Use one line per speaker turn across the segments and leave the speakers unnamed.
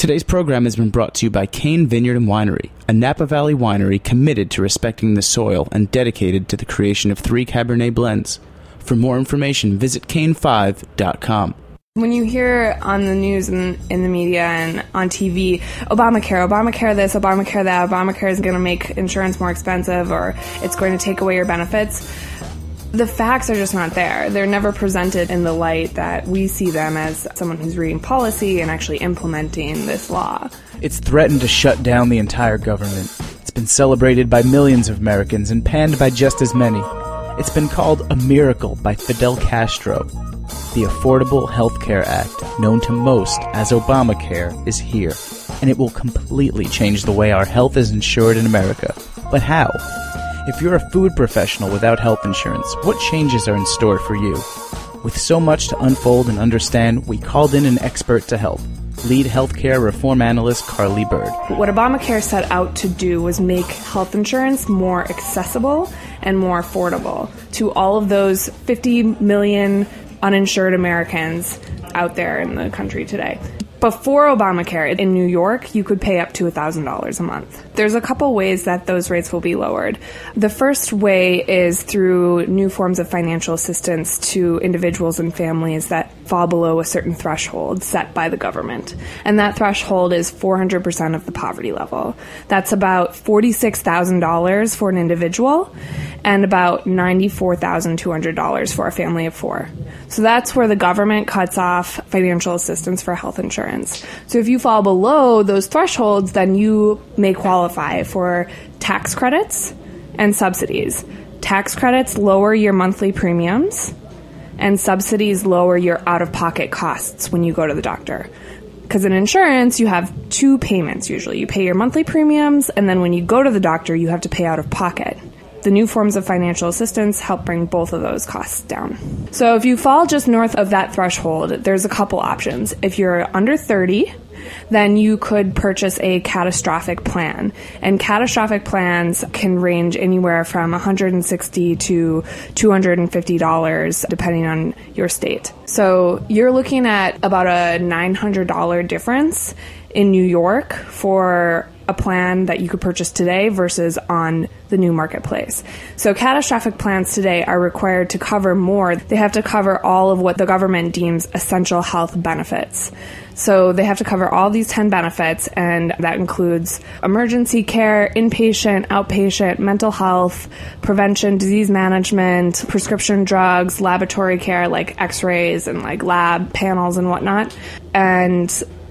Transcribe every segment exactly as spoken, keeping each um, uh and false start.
Today's program has been brought to you by Cain Vineyard and Winery, a Napa Valley winery committed to respecting the soil and dedicated to the creation of three Cabernet blends. For more information, visit cain five dot com.
When you hear on the news and in the media and on T V, Obamacare, Obamacare this, Obamacare that, Obamacare is going to make insurance more expensive or it's going to take away your benefits, the facts are just not there. They're never presented in the light that we see them as someone who's reading policy and actually implementing this law.
It's threatened to shut down the entire government. It's been celebrated by millions of Americans and panned by just as many. It's been called a miracle by Fidel Castro. The Affordable Health Care Act, known to most as Obamacare, is here, and it will completely change the way our health is insured in America. But how? If you're a food professional without health insurance, what changes are in store for you? With so much to unfold and understand, we called in an expert to help. Lead healthcare reform analyst Carly Bird.
What Obamacare set out to do was make health insurance more accessible and more affordable to all of those fifty million uninsured Americans out there in the country today. Before Obamacare, in New York, you could pay up to one thousand dollars a month. There's a couple ways that those rates will be lowered. The first way is through new forms of financial assistance to individuals and families that fall below a certain threshold set by the government. And that threshold is four hundred percent of the poverty level. That's about forty-six thousand dollars for an individual and about ninety-four thousand two hundred dollars for a family of four. So that's where the government cuts off financial assistance for health insurance. So if you fall below those thresholds, then you may qualify for tax credits and subsidies. Tax credits lower your monthly premiums, and subsidies lower your out-of-pocket costs when you go to the doctor. Because in insurance, you have two payments usually. You pay your monthly premiums, and then when you go to the doctor, you have to pay out-of-pocket. The new forms of financial assistance help bring both of those costs down. So if you fall just north of that threshold, there's a couple options. If you're under thirty, then you could purchase a catastrophic plan. And catastrophic plans can range anywhere from one hundred sixty dollars to two hundred fifty dollars, depending on your state. So you're looking at about a nine hundred dollars difference in New York for a plan that you could purchase today versus on the new marketplace. So catastrophic plans today are required to cover more. They have to cover all of what the government deems essential health benefits. So they have to cover all these ten benefits, and that includes emergency care, inpatient, outpatient, mental health, prevention, disease management, prescription drugs, laboratory care like x-rays and like lab panels and whatnot. And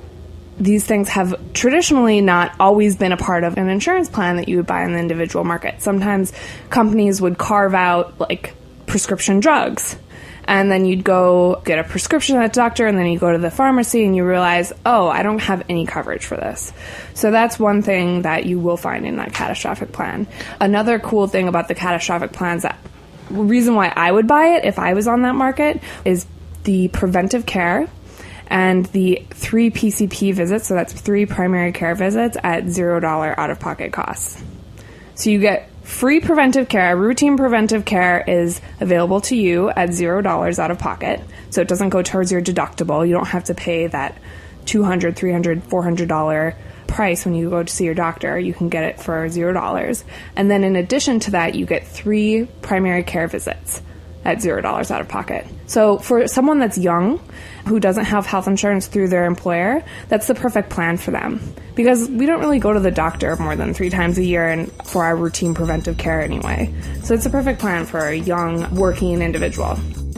these things have traditionally not always been a part of an insurance plan that you would buy in the individual market. Sometimes companies would carve out like prescription drugs, and then you'd go get a prescription at a doctor, and then you go to the pharmacy and you realize, oh, I don't have any coverage for this. So that's one thing that you will find in that catastrophic plan. Another cool thing about the catastrophic plans, that reason why I would buy it if I was on that market, is the preventive care and the three P C P visits, so that's three primary care visits at zero dollars out-of-pocket costs. So you get free preventive care. Routine preventive care is available to you at zero dollars out-of-pocket, so it doesn't go towards your deductible. You don't have to pay that two hundred dollars, three hundred dollars, four hundred dollars price when you go to see your doctor. You can get it for zero dollars. And then in addition to that, you get three primary care visits at zero dollars out of pocket. So for someone that's young, who doesn't have health insurance through their employer, that's the perfect plan for them. Because we don't really go to the doctor more than three times a year and for our routine preventive care anyway. So it's a perfect plan for a young, working individual.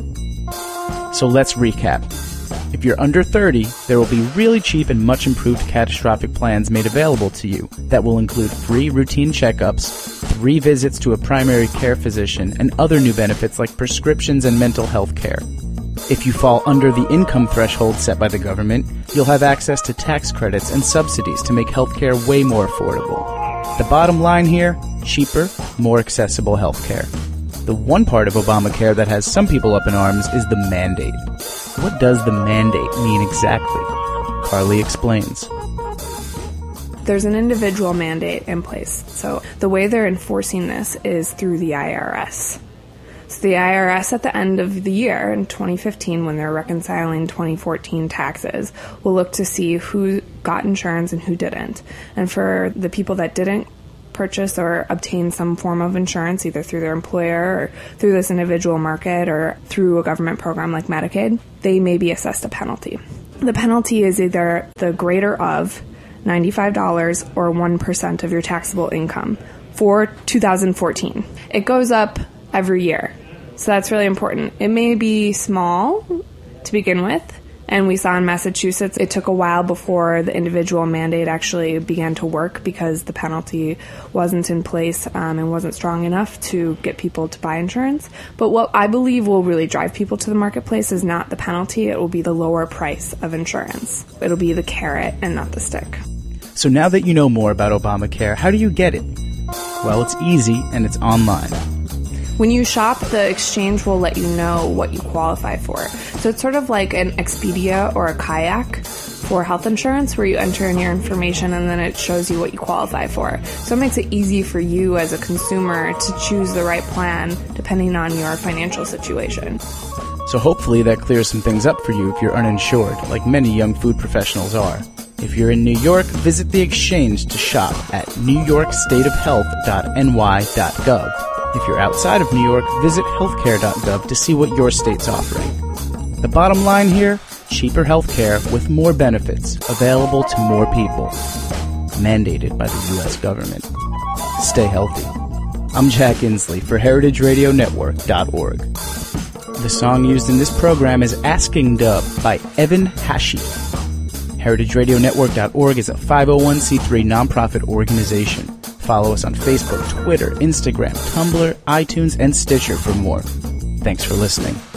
So let's recap. If you're under thirty, there will be really cheap and much improved catastrophic plans made available to you that will include free routine checkups, three visits to a primary care physician, and other new benefits like prescriptions and mental health care. If you fall under the income threshold set by the government, you'll have access to tax credits and subsidies to make healthcare way more affordable. The bottom line here, cheaper, more accessible healthcare. The one part of Obamacare that has some people up in arms is the mandate. What does the mandate mean exactly? Carly explains.
There's an individual mandate in place. So the way they're enforcing this is through the I R S. So the I R S at the end of the year in twenty fifteen, when they're reconciling twenty fourteen taxes, will look to see who got insurance and who didn't. And for the people that didn't purchase or obtain some form of insurance, either through their employer or through this individual market or through a government program like Medicaid, they may be assessed a penalty. The penalty is either the greater of ninety-five dollars or one percent of your taxable income for two thousand fourteen. It goes up every year, so that's really important. It may be small to begin with, and we saw in Massachusetts it took a while before the individual mandate actually began to work because the penalty wasn't in place um, and wasn't strong enough to get people to buy insurance. But what I believe will really drive people to the marketplace is not the penalty, it will be the lower price of insurance. It'll be the carrot and not the stick.
So now that you know more about Obamacare, how do you get it? Well, it's easy and it's online.
When you shop, the exchange will let you know what you qualify for. So it's sort of like an Expedia or a Kayak for health insurance, where you enter in your information and then it shows you what you qualify for. So it makes it easy for you as a consumer to choose the right plan depending on your financial situation.
So hopefully that clears some things up for you if you're uninsured, like many young food professionals are. If you're in New York, visit the exchange to shop at new york state of health dot n y dot gov. If you're outside of New York, visit healthcare dot gov to see what your state's offering. The bottom line here, cheaper healthcare with more benefits available to more people. Mandated by the U S government. Stay healthy. I'm Jack Inslee for heritage radio network dot org. The song used in this program is Asking Dub by Evan Hashi. heritage radio network dot org is a five oh one c three nonprofit organization. Follow us on Facebook, Twitter, Instagram, Tumblr, iTunes, and Stitcher for more. Thanks for listening.